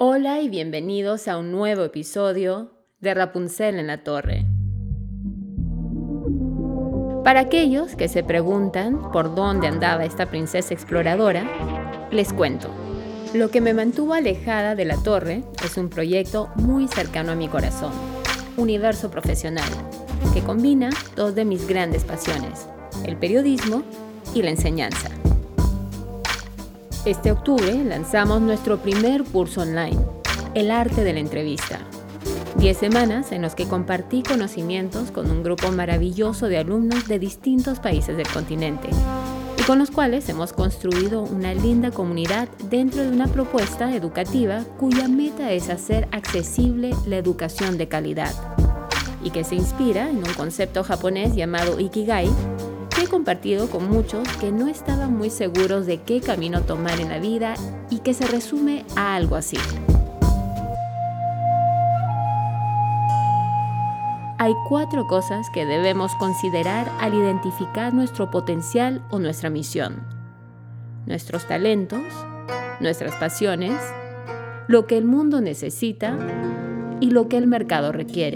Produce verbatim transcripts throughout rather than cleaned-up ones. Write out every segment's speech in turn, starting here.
Hola y bienvenidos a un nuevo episodio de Rapunzel en la Torre. Para aquellos que se preguntan por dónde andaba esta princesa exploradora, les cuento. Lo que me mantuvo alejada de la torre es un proyecto muy cercano a mi corazón, Universo Profesional, que combina dos de mis grandes pasiones, el periodismo y la enseñanza. Este octubre lanzamos nuestro primer curso online, El arte de la entrevista. Diez semanas en los que compartí conocimientos con un grupo maravilloso de alumnos de distintos países del continente y con los cuales hemos construido una linda comunidad dentro de una propuesta educativa cuya meta es hacer accesible la educación de calidad y que se inspira en un concepto japonés llamado Ikigai, que he compartido con muchos que no estaban muy seguros de qué camino tomar en la vida y que se resume a algo así. Hay cuatro cosas que debemos considerar al identificar nuestro potencial o nuestra misión. Nuestros talentos, nuestras pasiones, lo que el mundo necesita y lo que el mercado requiere.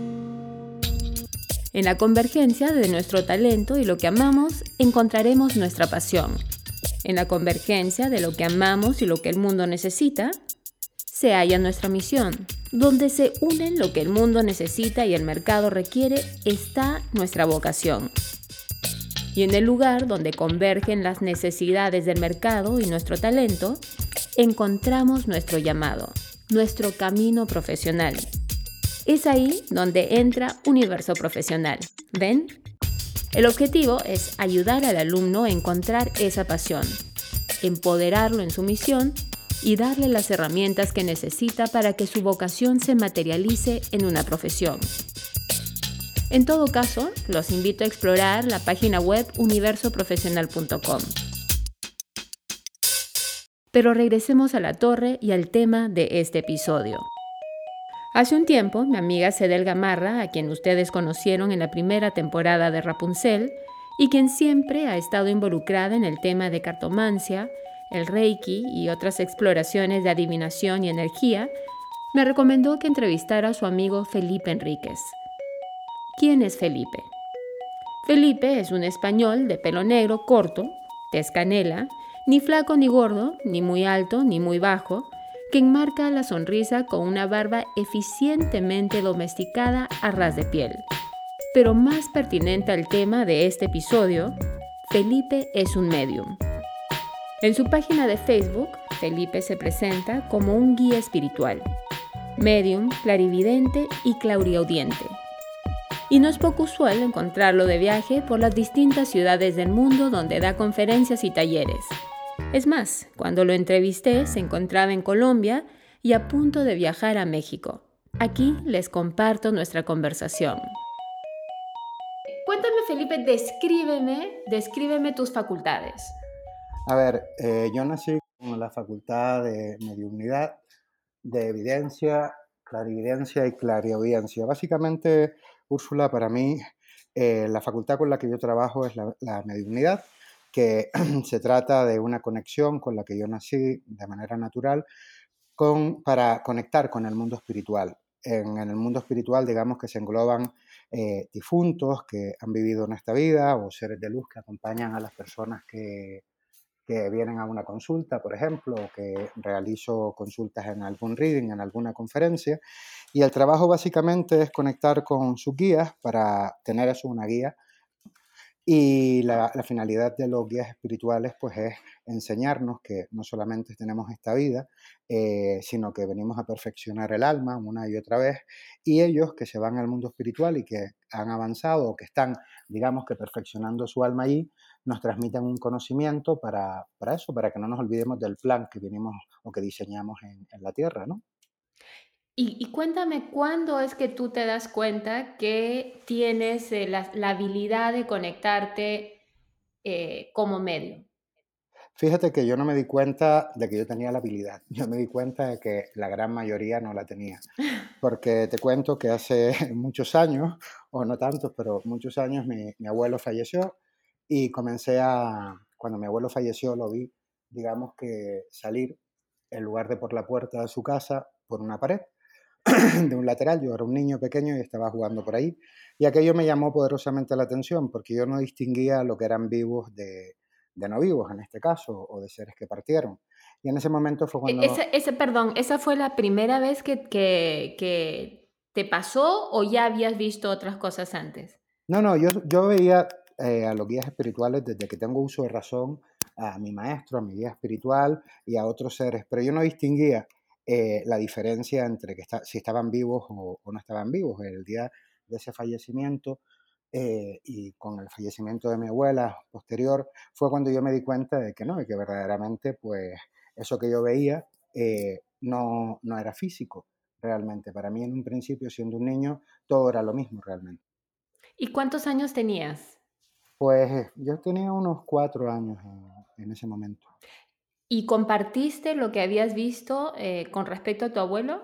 En la convergencia de nuestro talento y lo que amamos, encontraremos nuestra pasión. En la convergencia de lo que amamos y lo que el mundo necesita, se halla nuestra misión. Donde se unen lo que el mundo necesita y el mercado requiere, está nuestra vocación. Y en el lugar donde convergen las necesidades del mercado y nuestro talento, encontramos nuestro llamado, nuestro camino profesional. Es ahí donde entra Universo Profesional. ¿Ven? El objetivo es ayudar al alumno a encontrar esa pasión, empoderarlo en su misión y darle las herramientas que necesita para que su vocación se materialice en una profesión. En todo caso, los invito a explorar la página web universo profesional punto com. Pero regresemos a la torre y al tema de este episodio. Hace un tiempo, mi amiga Cedel Gamarra, a quien ustedes conocieron en la primera temporada de Rapunzel, y quien siempre ha estado involucrada en el tema de cartomancia, el Reiki y otras exploraciones de adivinación y energía, me recomendó que entrevistara a su amigo Felipe Enríquez. ¿Quién es Felipe? Felipe es un español de pelo negro corto, tez canela, ni flaco ni gordo, ni muy alto ni muy bajo, que enmarca la sonrisa con una barba eficientemente domesticada a ras de piel. Pero más pertinente al tema de este episodio, Felipe es un medium. En su página de Facebook, Felipe se presenta como un guía espiritual, medium, clarividente y clariaudiente. Y no es poco usual encontrarlo de viaje por las distintas ciudades del mundo donde da conferencias y talleres. Es más, cuando lo entrevisté se encontraba en Colombia y a punto de viajar a México. Aquí les comparto nuestra conversación. Cuéntame, Felipe, descríbeme, descríbeme tus facultades. A ver, eh, yo nací con la facultad de mediunidad, de evidencia, clarividencia y clariaudiencia. Básicamente, Úrsula, para mí, eh, la facultad con la que yo trabajo es la, la mediunidad, que se trata de una conexión con la que yo nací de manera natural con, para conectar con el mundo espiritual. En, en el mundo espiritual, digamos que se engloban eh, difuntos que han vivido en esta vida o seres de luz que acompañan a las personas que que vienen a una consulta, por ejemplo, o que realizo consultas en algún reading, en alguna conferencia, y el trabajo básicamente es conectar con sus guías para tener eso, una guía, y la, la finalidad de los guías espirituales pues es enseñarnos que no solamente tenemos esta vida, eh, sino que venimos a perfeccionar el alma una y otra vez, y ellos que se van al mundo espiritual y que han avanzado o que están, digamos que perfeccionando su alma allí, nos transmiten un conocimiento para, para eso, para que no nos olvidemos del plan que venimos o que diseñamos en, en la Tierra, ¿no? Y, y cuéntame, ¿cuándo es que tú te das cuenta que tienes eh, la, la habilidad de conectarte eh, como medio? Fíjate que yo no me di cuenta de que yo tenía la habilidad, yo me di cuenta de que la gran mayoría no la tenía, porque te cuento que hace muchos años, o no tantos, pero muchos años mi, mi abuelo falleció y comencé a, cuando mi abuelo falleció lo vi, digamos que salir en lugar de por la puerta de su casa, por una pared de un lateral. Yo era un niño pequeño y estaba jugando por ahí. Y aquello me llamó poderosamente la atención porque yo no distinguía lo que eran vivos de, de no vivos, en este caso, o de seres que partieron. Y en ese momento fue E ese cuando... ese perdón, ¿esa fue la primera vez que que que te pasó o ya habías visto otras cosas antes? No, no, yo, yo veía eh, a los guías espirituales desde que tengo uso de razón, a mi maestro, a mi guía espiritual y a otros seres, pero yo no distinguía eh, la diferencia entre que está, si estaban vivos o, o no estaban vivos. El día de ese fallecimiento eh, y con el fallecimiento de mi abuela posterior fue cuando yo me di cuenta de que no, y que verdaderamente pues eso que yo veía eh, no, no era físico realmente. Para mí en un principio, siendo un niño, todo era lo mismo realmente. ¿Y cuántos años tenías? Pues yo tenía unos cuatro años en, en ese momento. ¿Y compartiste lo que habías visto, eh, con respecto a tu abuelo?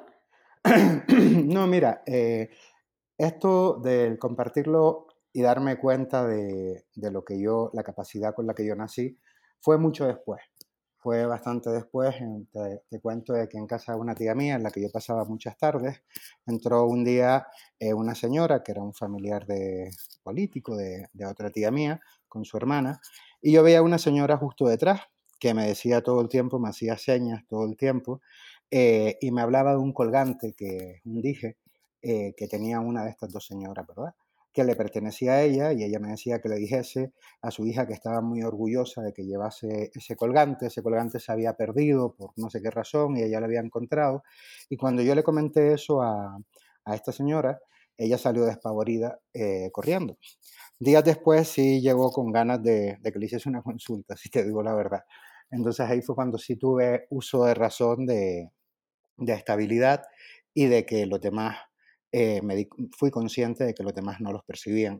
No, mira, eh, esto del compartirlo y darme cuenta de, de lo que yo, la capacidad con la que yo nací, fue mucho después. Fue bastante después. en- Te, te cuento de que en casa de una tía mía, en la que yo pasaba muchas tardes, entró un día eh, una señora que era un familiar de político de, de otra tía mía, con su hermana, y yo veía a una señora justo detrás que me decía todo el tiempo, me hacía señas todo el tiempo, eh, y me hablaba de un colgante, que un dije, eh, que tenía una de estas dos señoras, ¿verdad? Que le pertenecía a ella, y ella me decía que le dijese a su hija que estaba muy orgullosa de que llevase ese colgante. Ese colgante se había perdido por no sé qué razón y ella lo había encontrado. Y cuando yo le comenté eso a, a esta señora, ella salió despavorida eh, corriendo. Días después sí llegó con ganas de, de que le hiciese una consulta, si te digo la verdad. Entonces ahí fue cuando sí tuve uso de razón de, de estabilidad y de que los demás, eh, me di- fui consciente de que los demás no los percibían.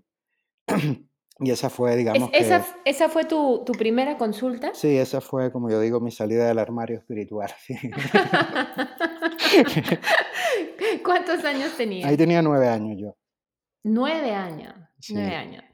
Y esa fue, ¿Es digamos esa que, f esa fue tu tu primera consulta? sí, esa fue, como yo digo, mi salida del armario espiritual. Sí. ¿Cuántos años Ahí tenías? tenía nueve años yo. Nueve años, nueve Sí. años.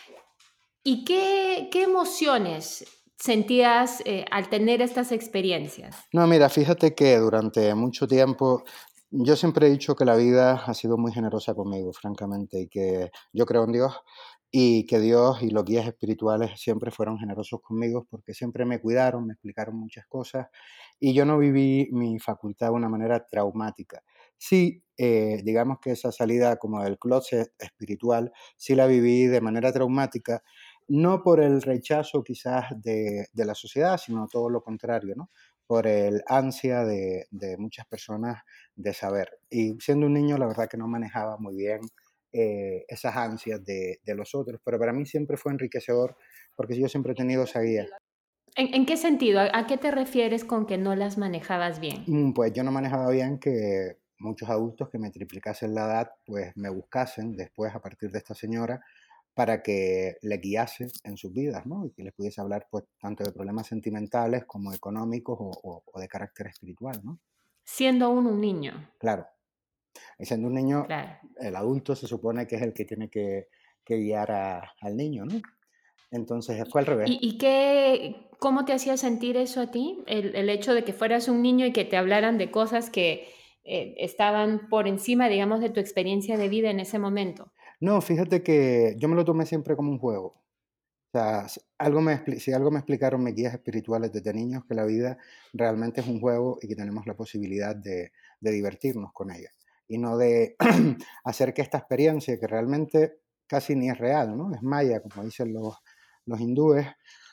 ¿Y qué qué emociones sentías, eh, al tener estas experiencias? No, mira, fíjate que durante mucho tiempo yo siempre he dicho que la vida ha sido muy generosa conmigo, francamente, y que yo creo en Dios y que Dios y los guías espirituales siempre fueron generosos conmigo porque siempre me cuidaron, me explicaron muchas cosas y yo no viví mi facultad de una manera traumática. Sí, eh, digamos que esa salida como del closet espiritual, sí la viví de manera traumática, no por el rechazo quizás de, de la sociedad, sino todo lo contrario, ¿no? Por el ansia de, de muchas personas de saber. Y siendo un niño, la verdad que no manejaba muy bien eh, esas ansias de, de los otros, pero para mí siempre fue enriquecedor porque yo siempre he tenido esa guía. ¿En en qué sentido? ¿A a qué te refieres con que no las manejabas bien? Mm, Pues yo no manejaba bien que muchos adultos que me triplicasen la edad, pues me buscasen después a partir de esta señora para que le guiase en sus vidas, ¿no? Y que les pudiese hablar, pues, tanto de problemas sentimentales como económicos o, o- o de carácter espiritual, ¿no? Siendo aún un niño, Claro. Y siendo un niño, claro. el adulto se supone que es el que tiene que, que guiar a- al niño, ¿no? Entonces fue al revés. ¿Y y qué cómo te hacía sentir eso a ti? El el hecho de que fueras un niño y que te hablaran de cosas que, eh, estaban por encima, digamos, de tu experiencia de vida en ese momento. No, fíjate que yo me lo tomé siempre como un juego. O sea, s- algo me, expli- si algo me explicaron mis guías espirituales desde niños, que la vida realmente es un juego y que tenemos la posibilidad de, de divertirnos con ella. Y no de hacer que esta experiencia, que realmente casi ni es real, ¿no? Es maya, como dicen los, los hindúes,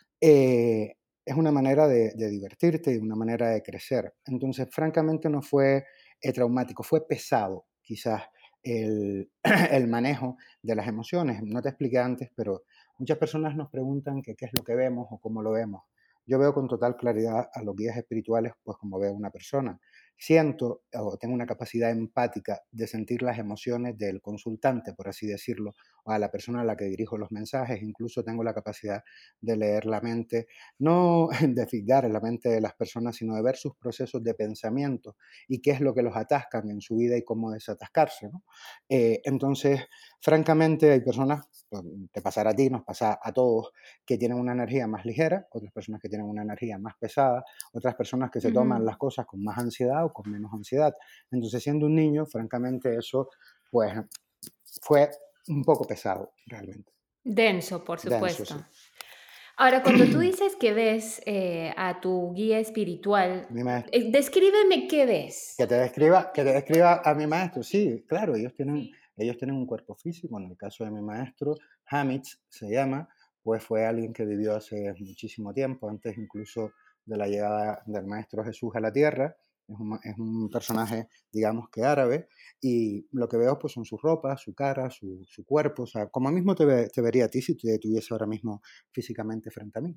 eh, es una manera de, de divertirte y una manera de crecer. Entonces, francamente, no fue eh, traumático, fue pesado, quizás, el, el manejo de las emociones. No te expliqué antes, pero muchas personas nos preguntan que qué es lo que vemos o cómo lo vemos. Yo veo con total claridad a los guías espirituales, pues como veo a una persona. Siento o tengo una capacidad empática de sentir las emociones del consultante, por así decirlo, o a la persona a la que dirijo los mensajes. Incluso tengo la capacidad de leer la mente, no de fijar en la mente de las personas, sino de ver sus procesos de pensamiento y qué es lo que los atascan en su vida y cómo desatascarse, ¿no? Eh, entonces, Francamente, hay personas, pues, te pasará a ti, nos pasa a todos, que tienen una energía más ligera, otras personas que tienen una energía más pesada, otras personas que se toman Ujú. las cosas con más ansiedad o con menos ansiedad. Entonces, siendo un niño, francamente, eso pues fue un poco pesado, realmente. Denso, por Denso, supuesto. sí. Ahora, cuando tú dices que ves, eh, a tu guía espiritual, Mi maestro. eh, descríbeme qué ves. Que te describa, que te describa a mi maestro, sí, claro, ellos tienen, Sí. ellos tienen un cuerpo físico. En el caso de mi maestro, Hamitz se llama, pues fue alguien que vivió hace muchísimo tiempo, antes incluso de la llegada del maestro Jesús a la tierra. Es un, es un personaje, digamos que árabe, y lo que veo pues son sus ropas, su cara, su, su cuerpo, o sea, como mismo te, ve- te vería a ti si te tuviese ahora mismo físicamente frente a mí.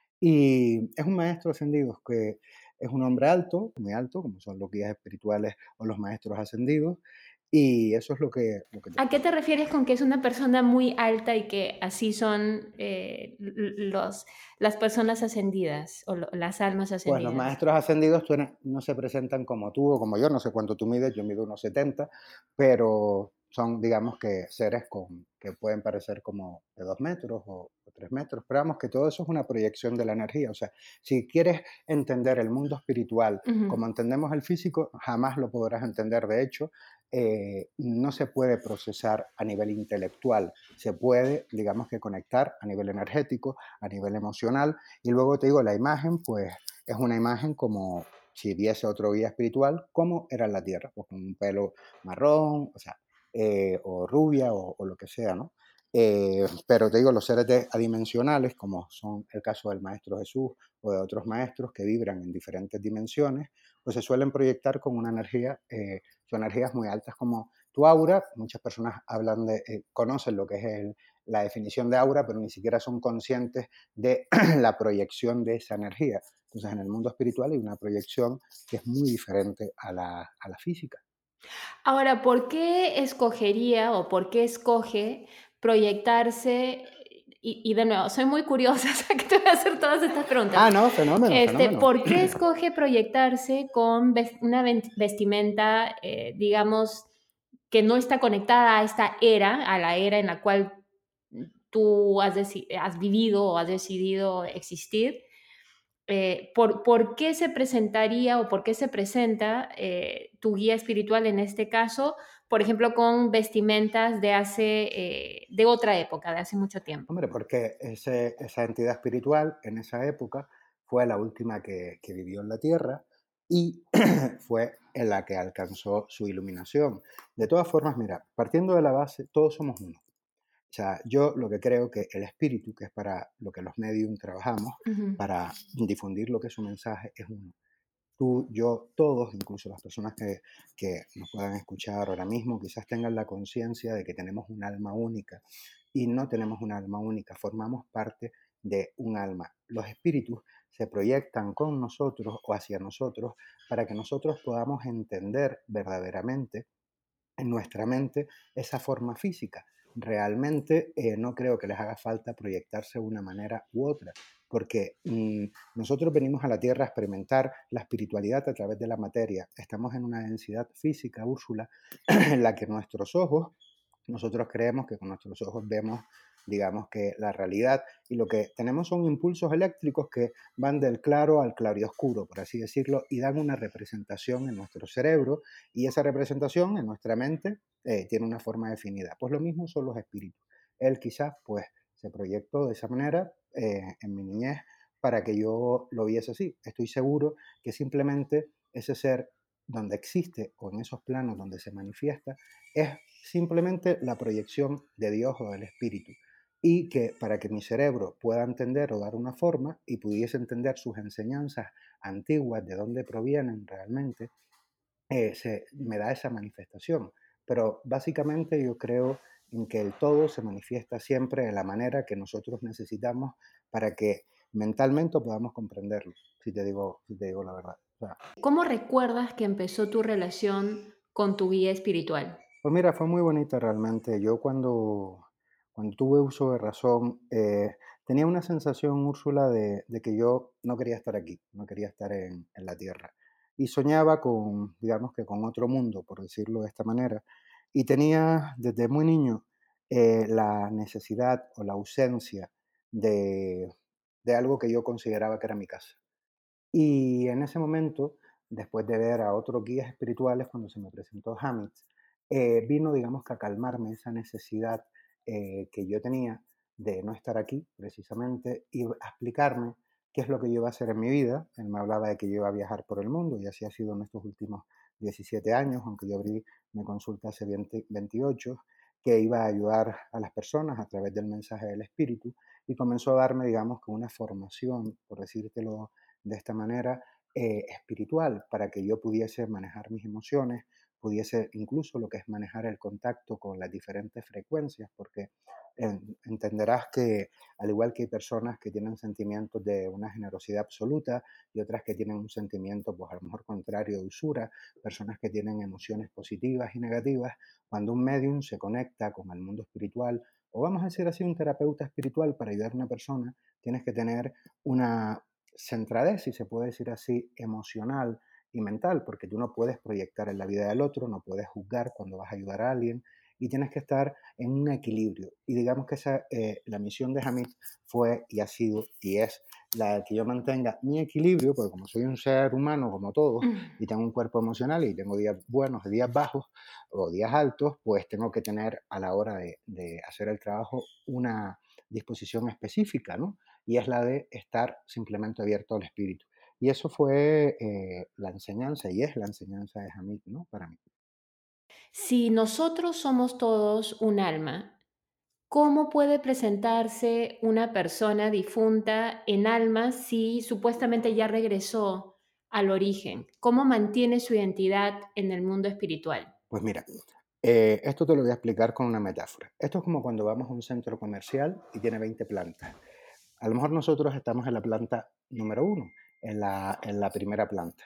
Y es un maestro ascendido que es un hombre alto, muy alto, como son los guías espirituales o los maestros ascendidos, y eso es lo que, lo que te ¿A qué puedo te decir. refieres con que es una persona muy alta y que así son, eh, l los las personas ascendidas o lo las almas Pues los ascendidas? maestros ascendidos tú eres- no se presentan como tú o como yo, no sé cuánto tú mides, yo mido unos setenta, pero son, digamos que seres con, que pueden parecer como de dos metros o, o tres metros, pero vamos, que todo eso es una proyección de la energía. O sea, si quieres entender el mundo espiritual Ujú. como entendemos el físico, jamás lo podrás entender. De hecho, eh, no se puede procesar a nivel intelectual, se puede, digamos que conectar a nivel energético, a nivel emocional, y luego te digo, la imagen, pues es una imagen como si viese otro guía espiritual, como era la Tierra, pues con un pelo marrón, o sea, eh, o rubia o, o, lo que sea, ¿no? Eh, pero te digo, los seres de, adimensionales, como son el caso del Maestro Jesús o de otros maestros que vibran en diferentes dimensiones, pues se suelen proyectar con una energía, eh, son energías muy altas como tu aura. Muchas personas hablan de, eh, conocen lo que es el, la definición de aura, pero ni siquiera son conscientes de la proyección de esa energía. Entonces, en el mundo espiritual hay una proyección que es muy diferente a la, a la física. Ahora, ¿por qué escogería o por qué escoge proyectarse? Y y de nuevo, soy muy curiosa, o sea, que te voy a hacer todas estas preguntas. Ah, no, fenómeno, Este, fenómeno. ¿por qué escoge proyectarse con ves una ven vestimenta, eh, digamos, que no está conectada a esta era, a la era en la cual tú has deci has vivido o has decidido existir? Eh, ¿por, ¿por qué se presentaría o por qué se presenta eh, tu guía espiritual en este caso, por ejemplo, con vestimentas de hace, eh, de otra época, de hace mucho tiempo? Hombre, porque ese, esa entidad espiritual en esa época fue la última que, que vivió en la Tierra y fue en la que alcanzó su iluminación. De todas formas, mira, partiendo de la base, todos somos uno. O sea, yo lo que creo que el espíritu, que es para lo que los medium trabajamos, Ujú. para difundir lo que es su mensaje, es uno. Tú, yo, todos, incluso las personas que, que nos puedan escuchar ahora mismo, quizás tengan la conciencia de que tenemos un alma única y no tenemos un alma única, formamos parte de un alma. Los espíritus se proyectan con nosotros o hacia nosotros para que nosotros podamos entender verdaderamente en nuestra mente esa forma física. Realmente eh, no creo que les haga falta proyectarse de una manera u otra, porque mmm, nosotros venimos a la Tierra a experimentar la espiritualidad a través de la materia. Estamos en una densidad física, Úrsula, en la que nuestros ojos, nosotros creemos que con nuestros ojos vemos, digamos que la realidad, y lo que tenemos son impulsos eléctricos que van del claro al clarioscuro, por así decirlo, y dan una representación en nuestro cerebro, y esa representación en nuestra mente eh, tiene una forma definida. Pues lo mismo son los espíritus. Él quizás pues se proyectó de esa manera eh, en mi niñez para que yo lo viese así. Estoy seguro que simplemente ese ser donde existe o en esos planos donde se manifiesta es simplemente la proyección de Dios o del espíritu, y que para que mi cerebro pueda entender o dar una forma y pudiese entender sus enseñanzas antiguas, de dónde provienen realmente, eh, se, me da esa manifestación. Pero básicamente yo creo en que el todo se manifiesta siempre de la manera que nosotros necesitamos para que mentalmente podamos comprenderlo, si te digo, si te digo la verdad. O sea, ¿Cómo recuerdas que empezó tu relación con tu guía espiritual? pues mira, fue muy bonita realmente. Yo cuando, cuando tuve uso de razón, eh, tenía una sensación, Úrsula, de, de que yo no quería estar aquí, no quería estar en, en la Tierra. Y soñaba con, digamos que con otro mundo, por decirlo de esta manera. Y tenía desde muy niño eh, la necesidad o la ausencia de, de algo que yo consideraba que era mi casa. Y en ese momento, después de ver a otros guías espirituales, cuando se me presentó Hamid, eh, vino, digamos, que a calmarme esa necesidad eh, que yo tenía de no estar aquí, precisamente, y a explicarme qué es lo que yo iba a hacer en mi vida. Él me hablaba de que yo iba a viajar por el mundo, y así ha sido en estos últimos diecisiete años, aunque yo abrí mi consulta hace veinte, veintiocho, que iba a ayudar a las personas a través del mensaje del espíritu, y comenzó a darme, digamos, que una formación, por decírtelo de esta manera, eh, espiritual, para que yo pudiese manejar mis emociones, pudiese incluso lo que es manejar el contacto con las diferentes frecuencias, porque en- entenderás que al igual que hay personas que tienen sentimientos de una generosidad absoluta y otras que tienen un sentimiento, pues a lo mejor contrario de usura, personas que tienen emociones positivas y negativas, cuando un medium se conecta con el mundo espiritual, o vamos a decir así, un terapeuta espiritual para ayudar a una persona, tienes que tener una centradez, si se puede decir así, emocional y mental, porque tú no puedes proyectar en la vida del otro, no puedes juzgar cuando vas a ayudar a alguien y tienes que estar en un equilibrio. Y digamos que esa, eh, la misión de Hamid fue y ha sido y es la de que yo mantenga mi equilibrio, porque como soy un ser humano como todos y tengo un cuerpo emocional y tengo días buenos y días bajos o días altos, pues tengo que tener a la hora de, de hacer el trabajo una disposición específica, ¿no? Y es la de estar simplemente abierto al espíritu. Y eso fue eh, la enseñanza, y es la enseñanza de Hamid, ¿no? Para mí. Si nosotros somos todos un alma, ¿cómo puede presentarse una persona difunta en alma si supuestamente ya regresó al origen? ¿Cómo mantiene su identidad en el mundo espiritual? Pues mira, eh, esto te lo voy a explicar con una metáfora. Esto es como cuando vamos a un centro comercial y tiene veinte plantas. A lo mejor nosotros estamos en la planta número uno, en la, en la primera planta,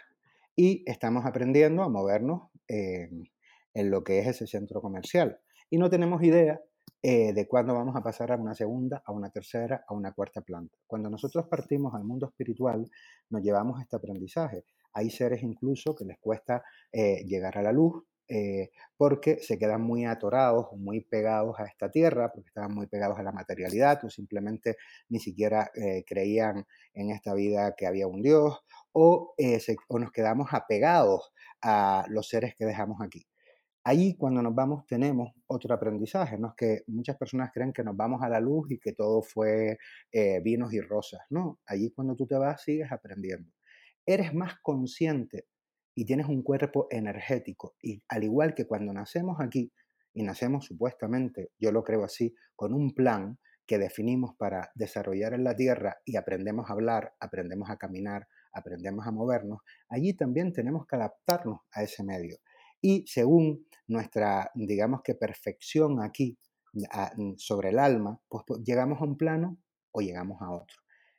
y estamos aprendiendo a movernos eh, en lo que es ese centro comercial. Y no tenemos idea eh, de cuándo vamos a pasar a una segunda, a una tercera, a una cuarta planta. Cuando nosotros partimos al mundo espiritual, nos llevamos este aprendizaje. Hay seres incluso que les cuesta eh, llegar a la luz, eh, porque se quedan muy atorados, muy pegados a esta tierra, porque estaban muy pegados a la materialidad, o simplemente ni siquiera eh, creían en esta vida que había un Dios, o, eh, se, o nos quedamos apegados a los seres que dejamos aquí. Allí cuando nos vamos tenemos otro aprendizaje, ¿no? Es que muchas personas creen que nos vamos a la luz y que todo fue eh, vinos y rosas. No, allí cuando tú te vas sigues aprendiendo. Eres más consciente y tienes un cuerpo energético. Y al igual que cuando nacemos aquí, y nacemos supuestamente, yo lo creo así, con un plan que definimos para desarrollar en la Tierra y aprendemos a hablar, aprendemos a caminar, aprendemos a movernos, allí también tenemos que adaptarnos a ese medio. Y según nuestra, digamos que perfección aquí a, sobre el alma, pues, pues llegamos a un plano o llegamos a otro.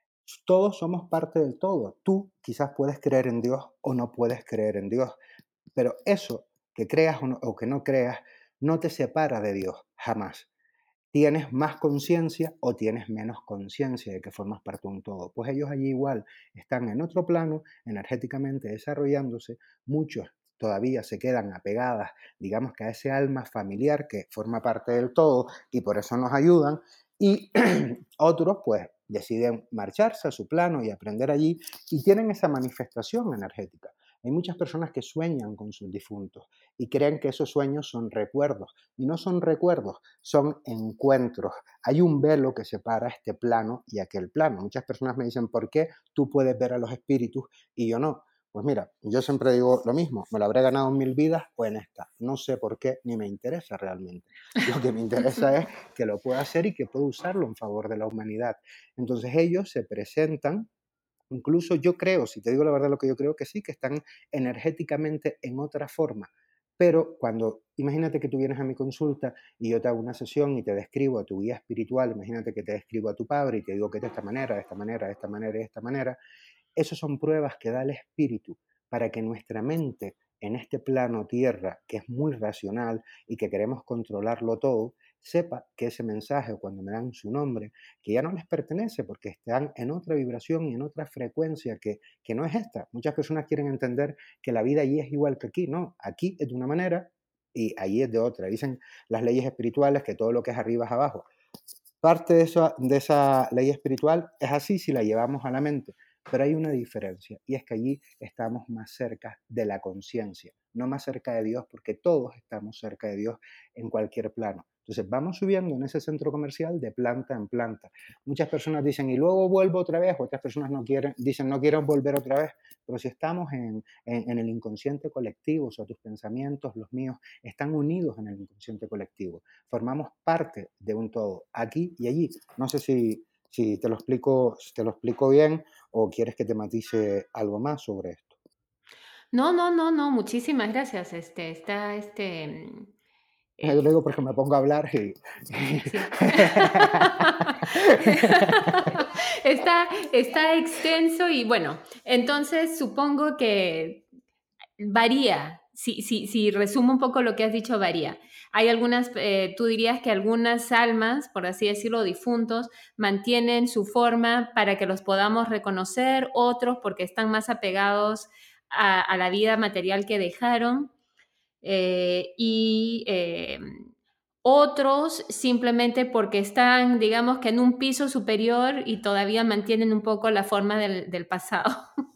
Todos somos parte del todo. Tú quizás puedes creer en Dios o no puedes creer en Dios, pero eso que creas o, no, o que no creas no te separa de Dios, jamás. ¿Tienes más conciencia o tienes menos conciencia de que formas parte de un todo? Pues ellos allí igual están en otro plano, energéticamente desarrollándose. Muchos todavía se quedan apegadas, digamos que a ese alma familiar que forma parte del todo y por eso nos ayudan. Y otros pues deciden marcharse a su plano y aprender allí y tienen esa manifestación energética. Hay muchas personas que sueñan con sus difuntos y creen que esos sueños son recuerdos y no son recuerdos, son encuentros. Hay un velo que separa este plano y aquel plano. Muchas personas me dicen, ¿por qué tú puedes ver a los espíritus y yo no? Pues mira, yo siempre digo lo mismo, me lo habré ganado en mil vidas o en esta. No sé por qué, ni me interesa realmente. Lo que me interesa es que lo pueda hacer y que pueda usarlo en favor de la humanidad. Entonces ellos se presentan. Incluso yo creo, si te digo la verdad lo que yo creo, que sí, que están energéticamente en otra forma. Pero cuando, imagínate que tú vienes a mi consulta y yo te hago una sesión y te describo a tu guía espiritual, imagínate que te describo a tu padre y te digo que es de esta manera, de esta manera, de esta manera, de esta manera, esas son pruebas que da el espíritu para que nuestra mente en este plano tierra, que es muy racional y que queremos controlarlo todo, sepa que ese mensaje, cuando me dan su nombre, que ya no les pertenece porque están en otra vibración y en otra frecuencia que, que no es esta. Muchas personas quieren entender que la vida allí es igual que aquí. No, aquí es de una manera y allí es de otra. Dicen las leyes espirituales que todo lo que es arriba es abajo. Parte de, eso, de esa ley espiritual es así si la llevamos a la mente, pero hay una diferencia y es que allí estamos más cerca de la conciencia, no más cerca de Dios, porque todos estamos cerca de Dios en cualquier plano. Entonces vamos subiendo en ese centro comercial de planta en planta. Muchas personas dicen, y luego vuelvo otra vez, otras personas no quieren, dicen, no quiero volver otra vez, pero si estamos en, en, en el inconsciente colectivo, o sea, tus pensamientos, los míos, están unidos en el inconsciente colectivo. Formamos parte de un todo, aquí y allí. No sé si, si te lo explico, si te lo explico bien o quieres que te matice algo más sobre esto. No, no, no, no, muchísimas gracias. Este, está, este, mm, Yo lo es- digo porque me pongo a hablar y... sí. Está, está extenso y bueno, entonces supongo que varía. Si, si, si resumo un poco lo que has dicho, varía. Hay algunas, eh, tú dirías que algunas almas, por así decirlo, difuntos, mantienen su forma para que los podamos reconocer, otros porque están más apegados a, a la vida material que dejaron, eh, y eh, otros simplemente porque están, digamos que en un piso superior y todavía mantienen un poco la forma del, del pasado.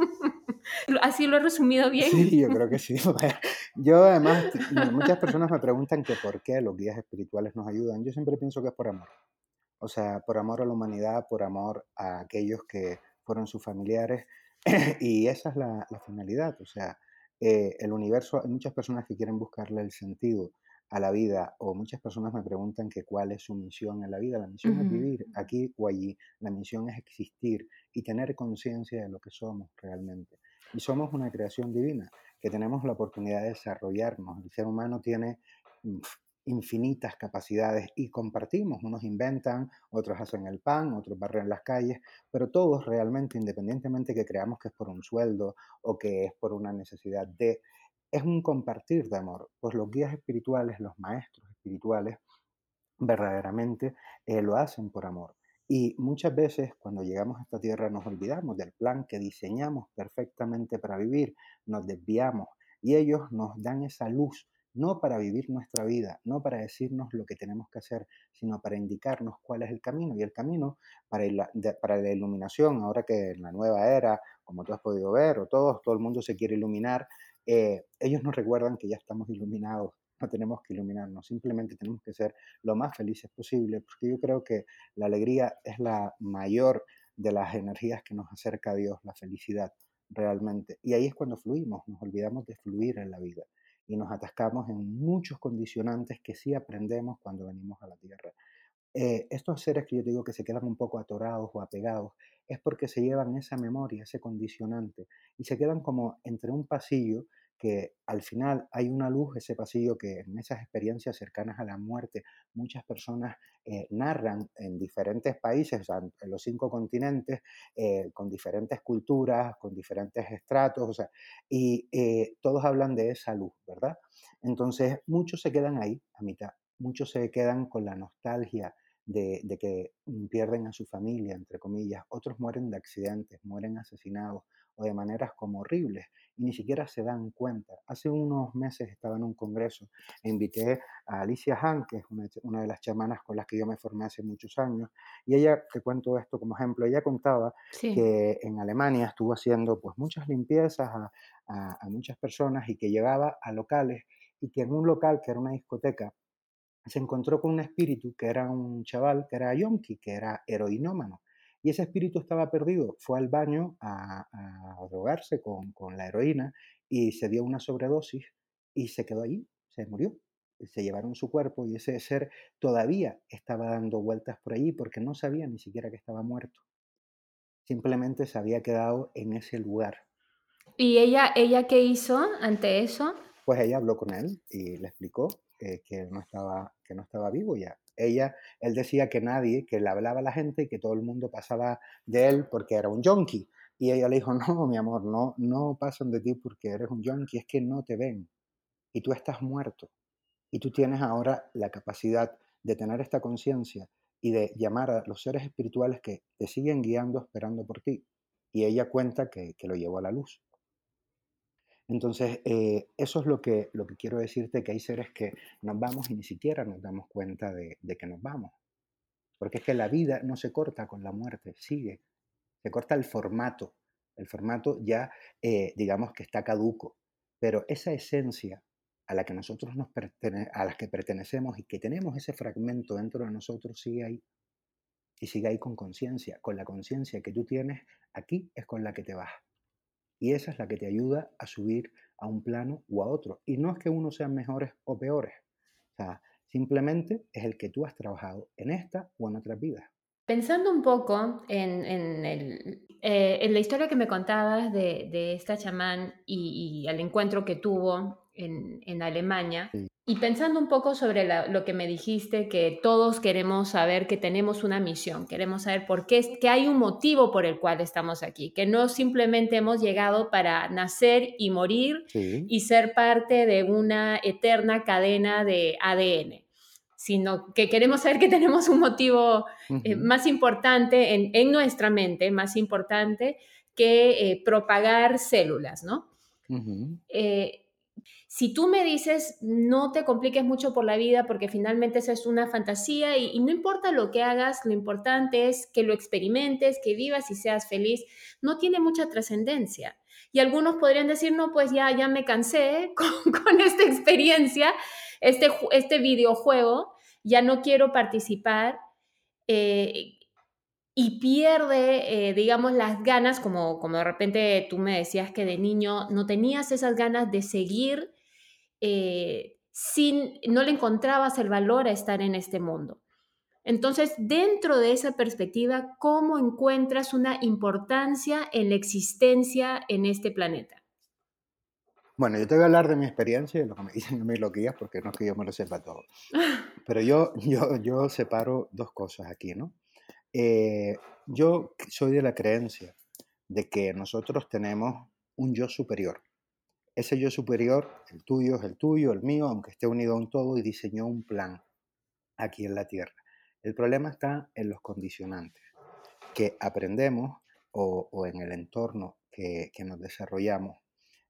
¿Así lo he resumido bien? Sí, yo creo que sí. Yo además, muchas personas me preguntan que por qué los guías espirituales nos ayudan. Yo siempre pienso que es por amor. O sea, por amor a la humanidad, por amor a aquellos que fueron sus familiares. Y esa es la, la finalidad. O sea, eh, el universo, hay muchas personas que quieren buscarle el sentido a la vida, o muchas personas me preguntan que cuál es su misión en la vida. La misión es Ujú. vivir aquí o allí. La misión es existir y tener conciencia de lo que somos realmente. Y somos una creación divina, que tenemos la oportunidad de desarrollarnos. El ser humano tiene mm, infinitas capacidades y compartimos. Unos inventan, otros hacen el pan, otros barren las calles, pero todos realmente, independientemente que creamos que es por un sueldo o que es por una necesidad de, es un compartir de amor. Pues los guías espirituales, los maestros espirituales, verdaderamente eh, lo hacen por amor. Y muchas veces cuando llegamos a esta tierra nos olvidamos del plan que diseñamos perfectamente para vivir, nos desviamos y ellos nos dan esa luz, no para vivir nuestra vida, no para decirnos lo que tenemos que hacer, sino para indicarnos cuál es el camino. Y el camino para la, de, para la iluminación, ahora que en la nueva era, como tú has podido ver, o todos, todo el mundo se quiere iluminar, eh, ellos nos recuerdan que ya estamos iluminados. No tenemos que iluminarnos, simplemente tenemos que ser lo más felices posible, porque yo creo que la alegría es la mayor de las energías que nos acerca a Dios, la felicidad realmente. Y ahí es cuando fluimos, nos olvidamos de fluir en la vida y nos atascamos en muchos condicionantes que sí aprendemos cuando venimos a la tierra. Eh, estos seres que yo digo que se quedan un poco atorados o apegados, es porque se llevan esa memoria, ese condicionante, y se quedan como entre un pasillo que al final hay una luz, ese pasillo que en esas experiencias cercanas a la muerte muchas personas eh, narran en diferentes países, o sea, en los cinco continentes, eh, con diferentes culturas, con diferentes estratos, o sea, y eh, todos hablan de esa luz, ¿verdad? Entonces, muchos se quedan ahí a mitad, muchos se quedan con la nostalgia de, de que mm, pierden a su familia, entre comillas. Otros mueren de accidentes, mueren asesinados o de maneras como horribles y ni siquiera se dan cuenta. Hace unos meses estaba en un congreso e invité a Alicia Han, que es una, una de las chamanas con las que yo me formé hace muchos años, y ella, te cuento esto como ejemplo, ella contaba Sí. que en Alemania estuvo haciendo pues muchas limpiezas a, a, a muchas personas y que llegaba a locales y que en un local que era una discoteca se encontró con un espíritu que era un chaval que era yonki, que era heroinómano. Y ese espíritu estaba perdido. Fue al baño a, a drogarse con, con la heroína y se dio una sobredosis y se quedó allí, se murió. Se llevaron su cuerpo y ese ser todavía estaba dando vueltas por allí porque no sabía ni siquiera que estaba muerto. Simplemente se había quedado en ese lugar. ¿Y ella, ella qué hizo ante eso? Pues ella habló con él y le explicó eh, que él no estaba, que no estaba vivo ya. Ella, él decía que nadie, que le hablaba a la gente y que todo el mundo pasaba de él porque era un yonki. Y ella le dijo, no, mi amor, no, no pasan de ti porque eres un yonki, es que no te ven. Y tú estás muerto. Y tú tienes ahora la capacidad de tener esta conciencia y de llamar a los seres espirituales que te siguen guiando, esperando por ti. Y ella cuenta que, que lo llevó a la luz. Entonces, eh, eso es lo que, lo que quiero decirte, que hay seres que nos vamos y ni siquiera nos damos cuenta de, de que nos vamos. Porque es que la vida no se corta con la muerte, sigue. Se corta el formato. El formato ya, eh, digamos que está caduco. Pero esa esencia a la que nosotros nos pertene- a la que pertenecemos y que tenemos ese fragmento dentro de nosotros sigue ahí. Y sigue ahí con conciencia. Con la conciencia que tú tienes aquí es con la que te vas. Y esa es la que te ayuda a subir a un plano o a otro. Y no es que unos sean mejores o peores. O sea, simplemente es el que tú has trabajado en esta o en otras vidas. Pensando un poco en, en el, eh, en la historia que me contabas de, de esta chamán y, y el encuentro que tuvo en, en Alemania, Sí, y pensando un poco sobre la- lo que me dijiste, que todos queremos saber que tenemos una misión, queremos saber por qué, es- que hay un motivo por el cual estamos aquí, que no simplemente hemos llegado para nacer y morir sí, y ser parte de una eterna cadena de A D N, sino que queremos saber que tenemos un motivo eh, ujú, más importante en, en, nuestra mente, más importante que eh, propagar células, ¿no? ujú. Eh, si tú me dices, no te compliques mucho por la vida porque finalmente esa es una fantasía y, y no importa lo que hagas, lo importante es que lo experimentes, que vivas y seas feliz, no tiene mucha trascendencia. Y algunos podrían decir, no, pues ya, ya me cansé con, con esta experiencia, este, este videojuego, ya no quiero participar. Eh, y pierde, eh, digamos, las ganas, como, como de repente tú me decías que de niño no tenías esas ganas de seguir, eh, sin, no le encontrabas el valor a estar en este mundo. Entonces, dentro de esa perspectiva, ¿cómo encuentras una importancia en la existencia en este planeta? Bueno, yo te voy a hablar de mi experiencia y de lo que me dicen a mí los guías, porque no es que yo me lo sepa todo. Pero yo, yo, yo separo dos cosas aquí, ¿no? Eh, yo soy de la creencia de que nosotros tenemos un yo superior. Ese yo superior, el tuyo es el tuyo, el mío, aunque esté unido a un todo, y diseñó un plan aquí en la Tierra. El problema está en los condicionantes que aprendemos o, o en el entorno que, que nos desarrollamos.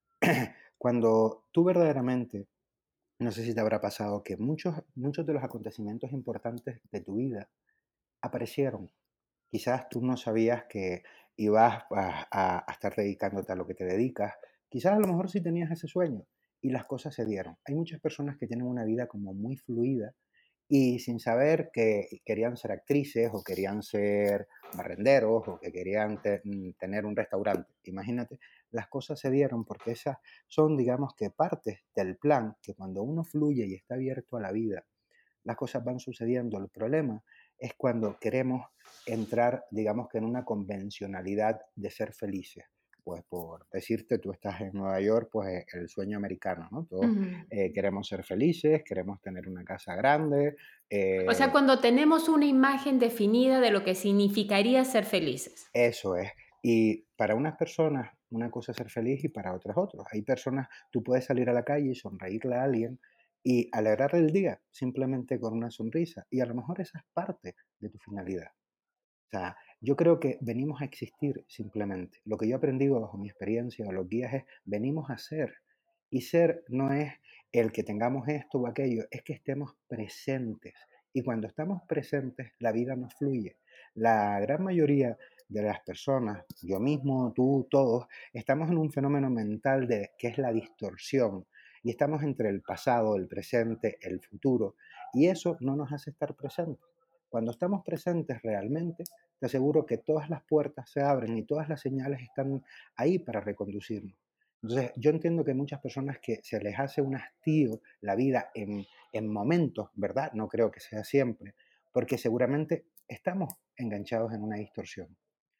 Cuando tú verdaderamente, no sé si te habrá pasado, que muchos, muchos de los acontecimientos importantes de tu vida aparecieron. Quizás tú no sabías que ibas a, a- a estar dedicándote a lo que te dedicas. Quizás a lo mejor sí tenías ese sueño y las cosas se dieron. Hay muchas personas que tienen una vida como muy fluida y sin saber que querían ser actrices o querían ser barrenderos o que querían te- mm, tener un restaurante. Imagínate, las cosas se dieron porque esas son, digamos que, partes del plan que cuando uno fluye y está abierto a la vida, las cosas van sucediendo. El problema es cuando queremos entrar, digamos que en una convencionalidad de ser felices. Pues por decirte, tú estás en Nueva York, pues el sueño americano, ¿no? Todos Ujú. eh, queremos ser felices, queremos tener una casa grande. O sea, eh, cuando tenemos una imagen definida de lo que significaría ser felices. Eso es. Y para unas personas una cosa es ser feliz y para otras otras. Hay personas, tú puedes salir a la calle y sonreírle a alguien y alegrarle el día simplemente con una sonrisa. Y a lo mejor esa es parte de tu finalidad. O sea, yo creo que venimos a existir simplemente. Lo que yo he aprendido bajo mi experiencia o los guías es, venimos a ser. Y ser no es el que tengamos esto o aquello, es que estemos presentes. Y cuando estamos presentes, la vida nos fluye. La gran mayoría de las personas, yo mismo, tú, todos, estamos en un fenómeno mental de, que es la distorsión. Y estamos entre el pasado, el presente, el futuro. Y eso no nos hace estar presentes. Cuando estamos presentes realmente, te aseguro que todas las puertas se abren y todas las señales están ahí para reconducirnos. Entonces, yo entiendo que hay muchas personas que se les hace un hastío la vida en, en momentos, ¿verdad? No creo que sea siempre, porque seguramente estamos enganchados en una distorsión.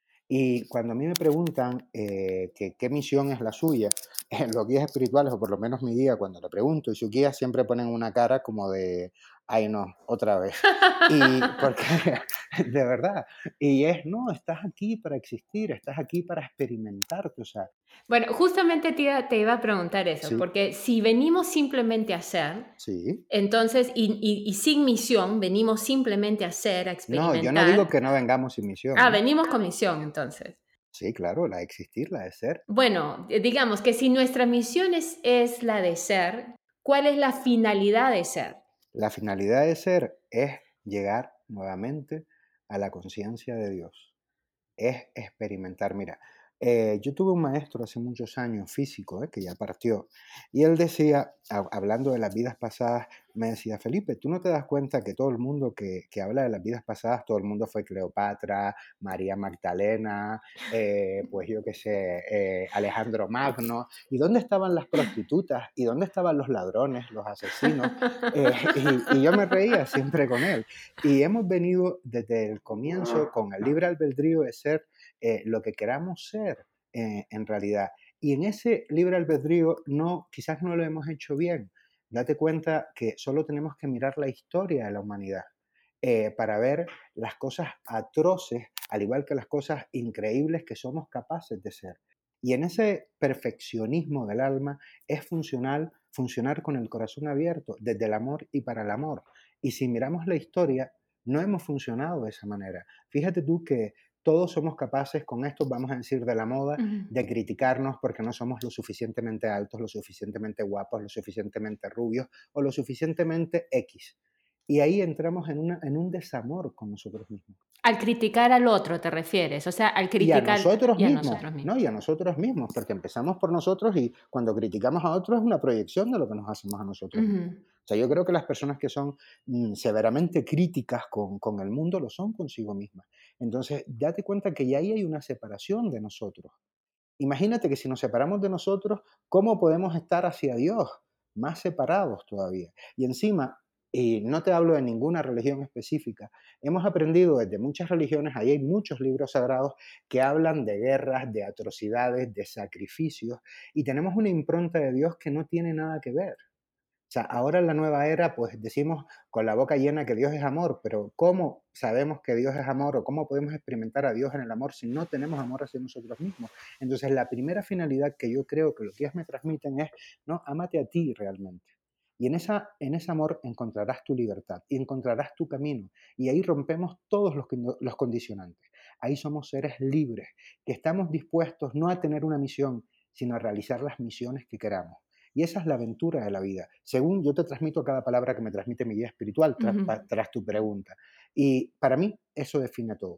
Y cuando a mí me preguntan eh, que qué misión es la suya, en los guías espirituales, o por lo menos mi guía, cuando le pregunto, y sus guías siempre ponen una cara como de, ay no, otra vez. Y porque, de verdad, y es, no, estás aquí para existir, estás aquí para experimentarte, o sea, Bueno, justamente te iba, te iba a preguntar eso, sí, porque si venimos simplemente a ser, sí. entonces, y, y- y sin misión, venimos simplemente a ser, a No, yo no digo experimentar. que no vengamos sin misión, Ah, ¿eh? venimos con misión, entonces. Sí, claro, la de existir, la de ser. Bueno, eh, digamos que si nuestra misión es, es la de ser, ¿cuál es la finalidad de ser? La finalidad de ser es llegar nuevamente a la conciencia de Dios. Es experimentar. Mira, eh, yo tuve un maestro hace muchos años, físico, eh, que ya partió, y él decía, hab- hablando de las vidas pasadas, me decía, Felipe, ¿tú no te das cuenta que todo el mundo que, que habla de las vidas pasadas, todo el mundo fue Cleopatra, María Magdalena, eh, pues yo qué sé, eh, Alejandro Magno? ¿Y dónde estaban las prostitutas? ¿Y dónde estaban los ladrones, los asesinos? Eh, y, y yo me reía siempre con él. Y hemos venido desde el comienzo con el libre albedrío de ser eh, lo que queramos ser eh, en realidad. Y en ese libre albedrío no, quizás no lo hemos hecho bien. Date cuenta que solo tenemos que mirar la historia de la humanidad eh, para ver las cosas atroces, al igual que las cosas increíbles que somos capaces de ser. Y en ese perfeccionismo del alma es funcional funcionar con el corazón abierto, desde el amor y para el amor. Y si miramos la historia, no hemos funcionado de esa manera. Fíjate tú que todos somos capaces, con esto vamos a decir de la moda, Ujú. de criticarnos porque no somos lo suficientemente altos, lo suficientemente guapos, lo suficientemente rubios o lo suficientemente X. Y ahí entramos en, una, en un desamor con nosotros mismos. Al criticar al otro te refieres, o sea, al Y a criticar nosotros y a mismos, nosotros ¿no? mismos. Y a nosotros mismos, porque empezamos por nosotros y cuando criticamos a otros es una proyección de lo que nos hacemos a nosotros mismos. Ujú. O sea, yo creo que las personas que son mm, severamente críticas con, con el mundo lo son consigo mismas. Entonces, date cuenta que ya ahí hay una separación de nosotros. Imagínate que si nos separamos de nosotros, ¿cómo podemos estar hacia Dios? Más separados todavía. Y encima, y no te hablo de ninguna religión específica, hemos aprendido desde muchas religiones, ahí hay muchos libros sagrados que hablan de guerras, de atrocidades, de sacrificios, y tenemos una impronta de Dios que no tiene nada que ver. O sea, ahora en la nueva era, pues decimos con la boca llena que Dios es amor, pero ¿cómo sabemos que Dios es amor o cómo podemos experimentar a Dios en el amor si no tenemos amor hacia nosotros mismos? Entonces, la primera finalidad que yo creo que los guías me transmiten es, no, ámate a ti realmente. Y en, esa, en ese amor encontrarás tu libertad y encontrarás tu camino. Y ahí rompemos todos los, los condicionantes. Ahí somos seres libres, que estamos dispuestos no a tener una misión, sino a realizar las misiones que queramos. Y esa es la aventura de la vida. Según yo te transmito cada palabra que me transmite mi guía espiritual tras, Ujú. tras tu pregunta. Y para mí eso define todo.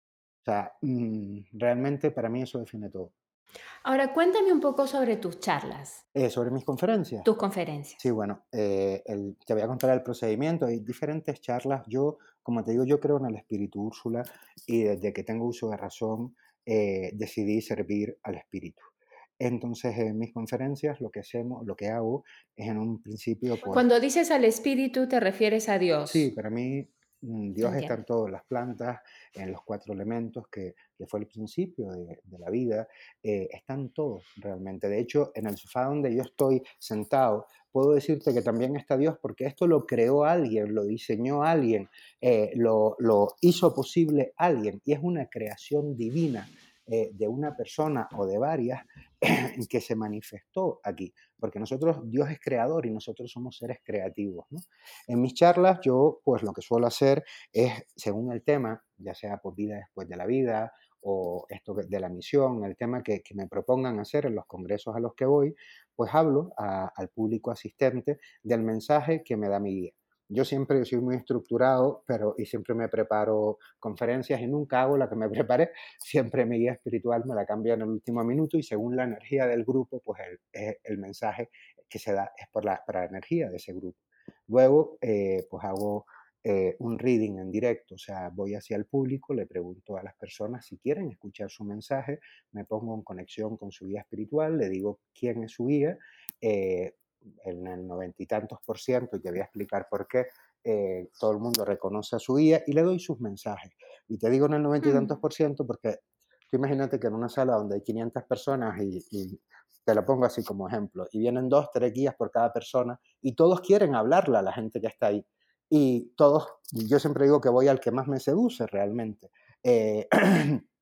O sea, mmm, realmente para mí eso define todo. Ahora cuéntame un poco sobre tus charlas, Eh, sobre mis conferencias. tus Sí, conferencias. bueno, eh, el- te voy a contar el procedimiento. Hay diferentes charlas. Yo, como te digo, yo creo en el espíritu Úrsula y desde que tengo uso de razón eh, decidí servir al espíritu. Entonces, en mis conferencias lo que hacemos, lo que hago es en un principio, pues, Cuando dices al espíritu te refieres a sí, Dios. para mí mm, Dios está Entiendo. en todas las plantas, en los cuatro elementos, que, que fue el principio de, de la vida, eh, están todos realmente. De hecho, en el sofá donde yo estoy sentado, puedo decirte que también está Dios, porque esto lo creó alguien, lo diseñó alguien, eh, lo, lo hizo posible alguien, y es una creación divina eh, de una persona o de varias que se manifestó aquí, porque nosotros, Dios es creador y nosotros somos seres creativos, ¿no? En mis charlas yo pues lo que suelo hacer es, según el tema, ya sea por vida después de la vida o esto de la misión, el tema que, que me propongan hacer en los congresos a los que voy, pues hablo a, al público asistente del mensaje que me da mi guía. Yo siempre soy muy estructurado, pero y siempre me preparo conferencias y nunca hago la que me preparé. Siempre mi guía espiritual me la cambia en el último minuto y según la energía del grupo, pues el, el mensaje que se da es por la, para la energía de ese grupo. Luego, eh, pues hago eh, un reading en directo, o sea, voy hacia el público, le pregunto a las personas si quieren escuchar su mensaje, me pongo en conexión con su guía espiritual, le digo quién es su guía, eh, en el noventa y tantos por ciento, y te voy a explicar por qué, eh, todo el mundo reconoce a su guía y le doy sus mensajes. Y te digo en el noventa y tantos Mm. por ciento porque tú imagínate que en una sala donde hay quinientas personas y, y te lo pongo así como ejemplo, y vienen dos, tres guías por cada persona, y todos quieren hablarle a la gente que está ahí. Y todos, yo siempre digo que voy al que más me seduce realmente. Eh,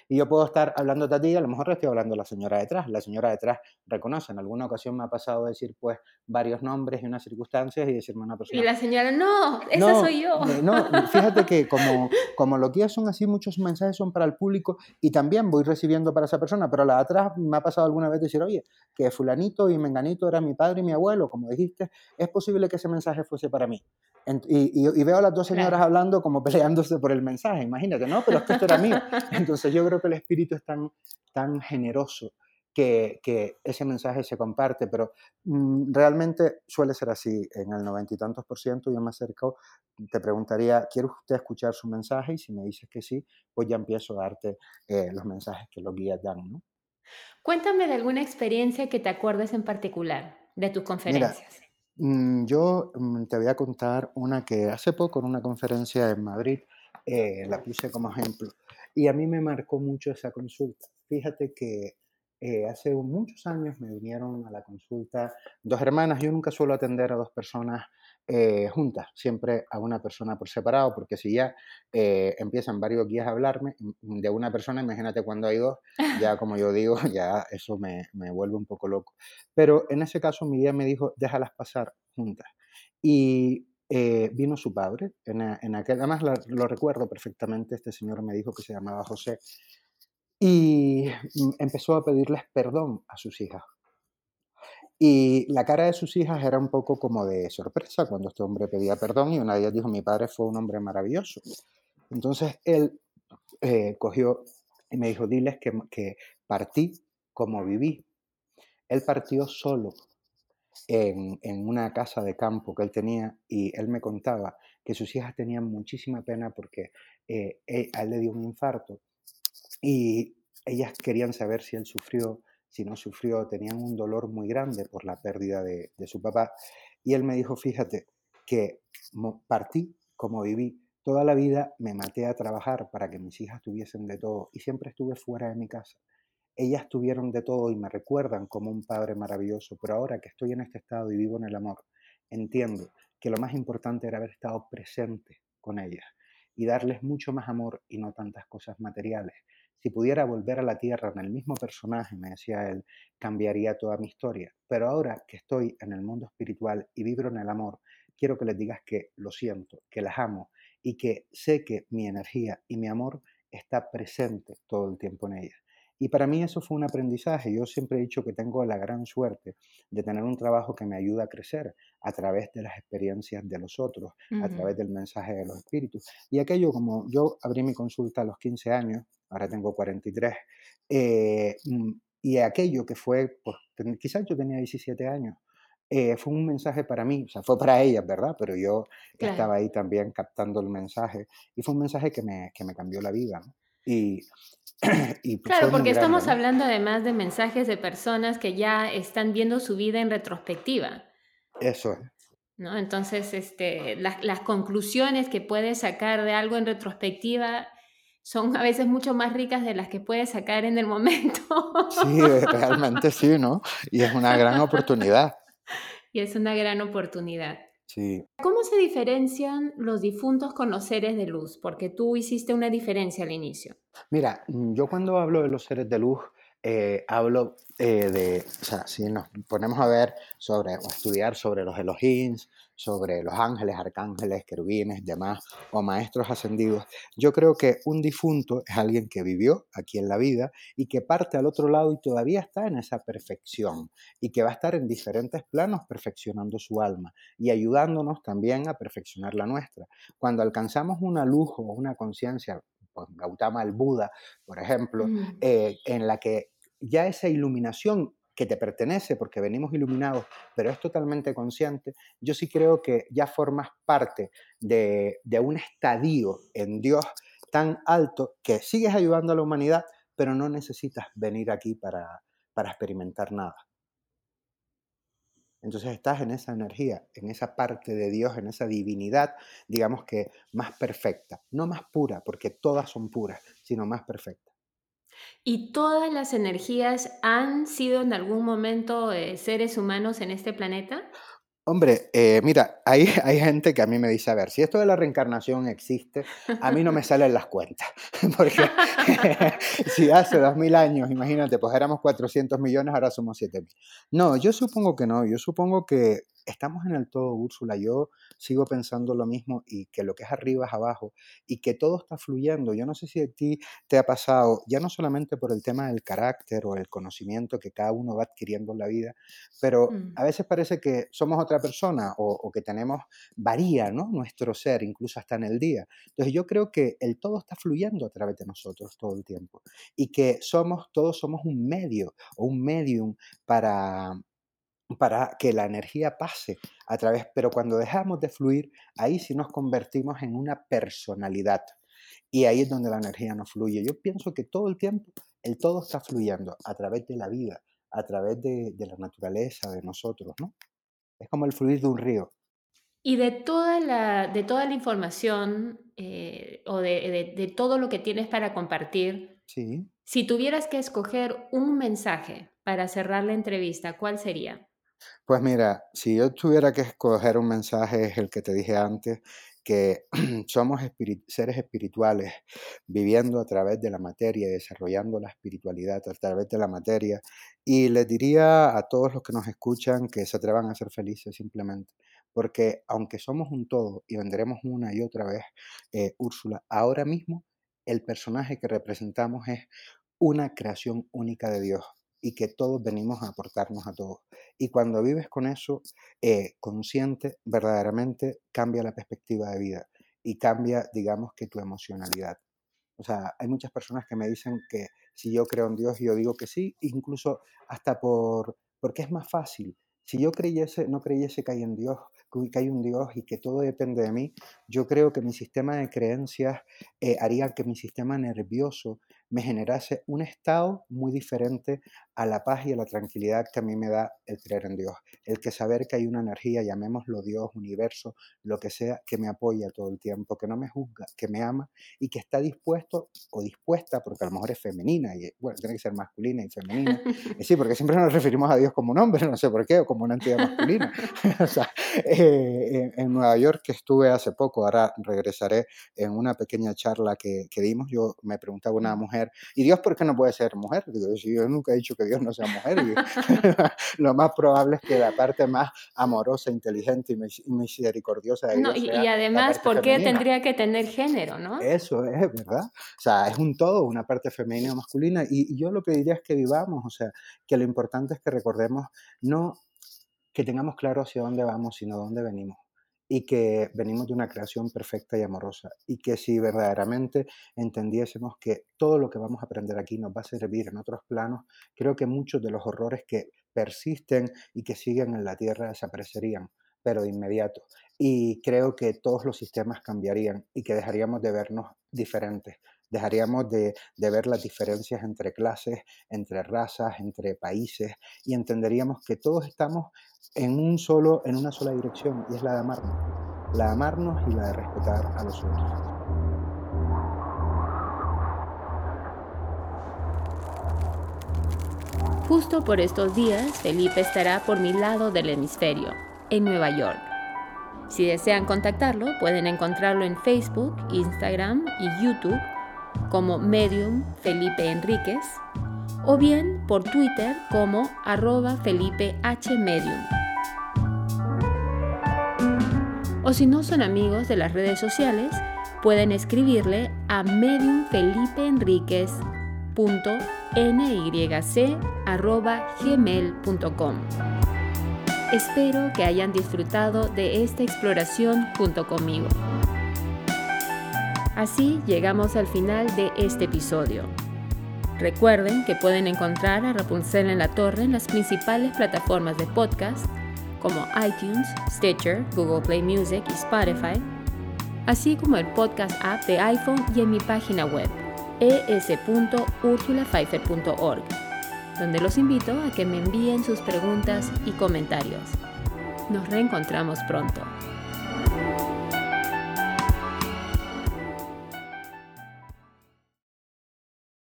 Y yo puedo estar hablándote a ti y a lo mejor le estoy hablando a la señora detrás. La señora detrás reconoce. En alguna ocasión me ha pasado decir pues varios nombres y unas circunstancias y decirme a una Y persona, la señora, no, esa no, soy yo. eh, no, fíjate que como, como lo que son así, muchos mensajes son para el público y también voy recibiendo para esa persona, pero la de atrás me ha pasado alguna vez decir, oye, que fulanito y menganito era mi padre y mi abuelo, como dijiste, es posible que ese mensaje fuese para mí. Ent- Y, y- y veo a las dos señoras Claro. hablando como peleándose por el mensaje, imagínate, no, pero es que esto era mío. Entonces yo creo que el espíritu es tan, tan generoso que, que ese mensaje se comparte, pero mm, realmente suele ser así, en el noventa y tantos por ciento yo me acerco, te preguntaría, ¿quiere usted escuchar su mensaje? Y si me dices que sí, pues ya empiezo a darte eh, los mensajes que los guías dan, ¿no? Cuéntame de alguna experiencia que te acuerdes en particular de tus Mira, conferencias. mm, yo mm, te voy a contar una que hace poco en una conferencia en Madrid eh, la puse como ejemplo y a mí me marcó mucho esa consulta. Fíjate que eh, hace muchos años me vinieron a la consulta dos hermanas. Yo nunca suelo atender a dos personas eh, juntas, siempre a una persona por separado, porque si ya eh, empiezan varios guías a hablarme mm, de una persona, imagínate cuando hay dos, ya como yo digo, ya eso me, me vuelve un poco loco. Pero en ese caso mi guía me dijo, déjalas pasar juntas. Y eh, vino su padre, en, a- en aquel, además la- lo recuerdo perfectamente, este señor me dijo que se llamaba José, y mm, empezó a pedirles perdón a sus hijas. Y la cara de sus hijas era un poco como de sorpresa cuando este hombre pedía perdón y una de ellas dijo, mi padre fue un hombre maravilloso. Entonces él eh, cogió y me dijo, diles que, que partí como viví. Él partió solo en, en una casa de campo que él tenía y él me contaba que sus hijas tenían muchísima pena porque eh, él- a él le dio un infarto y ellas querían saber si él sufrió, si no sufrió, tenían un dolor muy grande por la pérdida de, de su papá. Y él me dijo, fíjate, que mo- partí como viví. Toda la vida me maté a trabajar para que mis hijas tuviesen de todo y siempre estuve fuera de mi casa. Ellas tuvieron de todo y me recuerdan como un padre maravilloso, pero ahora que estoy en este estado y vivo en el amor, entiendo que lo más importante era haber estado presente con ellas y darles mucho más amor y no tantas cosas materiales. Si pudiera volver a la tierra en el mismo personaje, me decía él, cambiaría toda mi historia. Pero ahora que estoy en el mundo espiritual y vibro en el amor, quiero que les digas que lo siento, que las amo y que sé que mi energía y mi amor está presente todo el tiempo en ellas. Y para mí eso fue un aprendizaje. Yo siempre he dicho que tengo la gran suerte de tener un trabajo que me ayuda a crecer a través de las experiencias de los otros, a Ujú. través del mensaje de los espíritus. Y aquello, como yo abrí mi consulta a los quince años, ahora tengo cuarenta y tres, eh, mm, y aquello que fue, pues ten- quizás yo tenía diecisiete años, eh, fue un mensaje para mí, o sea, fue para ellas, ¿verdad? Pero yo Claro. estaba ahí también captando el mensaje y fue un mensaje que me, que me cambió la vida, ¿no? Y, y pues Claro, fue muy porque grande, estamos ¿no? hablando además de mensajes de personas que ya están viendo su vida en retrospectiva, Eso es, ¿no? Entonces, este, las, las conclusiones que puedes sacar de algo en retrospectiva son a veces mucho más ricas de las que puedes sacar en el momento. sí, eh, realmente sí, ¿no? Y es una gran oportunidad, Y es una gran oportunidad. sí. ¿Cómo se diferencian los difuntos con los seres de luz? Porque tú hiciste una diferencia al inicio. Mira, mm, yo cuando hablo de los seres de luz, eh, hablo eh, de, o sea, si nos ponemos a ver sobre, o a estudiar sobre los Elohims, sobre los ángeles, arcángeles, querubines, demás, o maestros ascendidos, yo creo que un difunto es alguien que vivió aquí en la vida y que parte al otro lado y todavía está en esa perfección y que va a estar en diferentes planos perfeccionando su alma y ayudándonos también a perfeccionar la nuestra. Cuando alcanzamos una luz o una conciencia, pues, Gautama el Buda, por ejemplo, Mm. eh, en la que ya esa iluminación que te pertenece, porque venimos iluminados, pero es totalmente consciente, yo sí creo que ya formas parte de, de un estadio en Dios tan alto que sigues ayudando a la humanidad, pero no necesitas venir aquí para, para experimentar nada. Entonces estás en esa energía, en esa parte de Dios, en esa divinidad, digamos que más perfecta, no más pura, porque todas son puras, sino más perfecta. ¿Y todas las energías han sido en algún momento eh, seres humanos en este planeta? Hombre, eh, mira, hay, hay gente que a mí me dice, a ver, si esto de la reencarnación existe, a mí no me salen las cuentas, porque si hace dos mil años, imagínate, pues éramos cuatrocientos millones, ahora somos siete mil. No, yo supongo que no, yo supongo que estamos en el todo, Úrsula, yo sigo pensando lo mismo y que lo que es arriba es abajo y que todo está fluyendo. Yo no sé si a ti te ha pasado, ya no solamente por el tema del carácter o el conocimiento que cada uno va adquiriendo en la vida, pero Mm. a veces parece que somos otra persona o, o que tenemos, varía, ¿no? Nuestro ser, incluso hasta en el día. Entonces yo creo que el todo está fluyendo a través de nosotros todo el tiempo y que somos, todos somos un medio o un medium para, para que la energía pase a través, pero cuando dejamos de fluir, ahí sí nos convertimos en una personalidad y ahí es donde la energía no fluye. Yo pienso que todo el tiempo el todo está fluyendo a través de la vida, a través de, de la naturaleza, de nosotros, ¿no? Es como el fluir de un río. Y de toda la, de toda la información eh, o de, de- de todo lo que tienes para compartir, Sí. si tuvieras que escoger un mensaje para cerrar la entrevista, ¿cuál sería? Pues mira, si yo tuviera que escoger un mensaje es el que te dije antes, que somos espiri- seres espirituales viviendo a través de la materia y desarrollando la espiritualidad a través de la materia. Y les diría a todos los que nos escuchan que se atrevan a ser felices simplemente, porque aunque somos un todo y vendremos una y otra vez, eh, Úrsula, ahora mismo el personaje que representamos es una creación única de Dios y que todos venimos a aportarnos a todos. Y cuando vives con eso, eh, consciente, verdaderamente cambia la perspectiva de vida y cambia, digamos, que tu emocionalidad. O sea, hay muchas personas que me dicen que si yo creo en Dios, yo digo que sí, incluso hasta por, porque es más fácil. Si yo creyese, no creyese que hay en Dios, que hay un Dios y que todo depende de mí, yo creo que mi sistema de creencias eh, haría que mi sistema nervioso me generase un estado muy diferente a la paz y a la tranquilidad que a mí me da el creer en Dios. El que saber que hay una energía, llamémoslo Dios, universo, lo que sea, que me apoya todo el tiempo, que no me juzga, que me ama y que está dispuesto o dispuesta, porque a lo mejor es femenina, y bueno, tiene que ser masculina y femenina. Y sí, porque siempre nos referimos a Dios como un hombre, no sé por qué, o como una entidad masculina. O sea, eh, en, en Nueva York, que estuve hace poco, ahora regresaré en una pequeña charla que, que dimos, yo me preguntaba a una mujer, ¿y Dios por qué no puede ser mujer? Digo, si yo nunca he dicho que Dios no sea mujer. Y lo más probable es que la parte más amorosa, inteligente y mis- y misericordiosa de No, Dios y, y sea la además, parte ¿por qué femenina. tendría que tener género, no? Eso es, ¿verdad? O sea, es un todo, una parte femenina o masculina. Y, y yo lo que diría es que vivamos, o sea, que lo importante es que recordemos no que tengamos claro hacia dónde vamos, sino dónde venimos. Y que venimos de una creación perfecta y amorosa. Y que si verdaderamente entendiésemos que todo lo que vamos a aprender aquí nos va a servir en otros planos, creo que muchos de los horrores que persisten y que siguen en la Tierra desaparecerían, pero de inmediato. Y creo que todos los sistemas cambiarían y que dejaríamos de vernos diferentes. Dejaríamos de, de ver las diferencias entre clases, entre razas, entre países, y entenderíamos que todos estamos en, un solo, en una sola dirección, y es la de amarnos. La de amarnos y la de respetar a los otros. Justo por estos días, Felipe estará por mi lado del hemisferio, en Nueva York. Si desean contactarlo, pueden encontrarlo en Facebook, Instagram y YouTube como Medium Felipe Enríquez o bien por Twitter como arroba Felipe H. Medium. O si no son amigos de las redes sociales, pueden escribirle a mediumfelipeenriquez punto nyc arroba gmail punto com. Espero que hayan disfrutado de esta exploración junto conmigo. Así llegamos al final de este episodio. Recuerden que pueden encontrar a Rapunzel en la Torre en las principales plataformas de podcast como iTunes, Stitcher, Google Play Music y Spotify, así como el podcast app de iPhone y en mi página web e s punto ursula pfeiffer punto org, donde los invito a que me envíen sus preguntas y comentarios. Nos reencontramos pronto.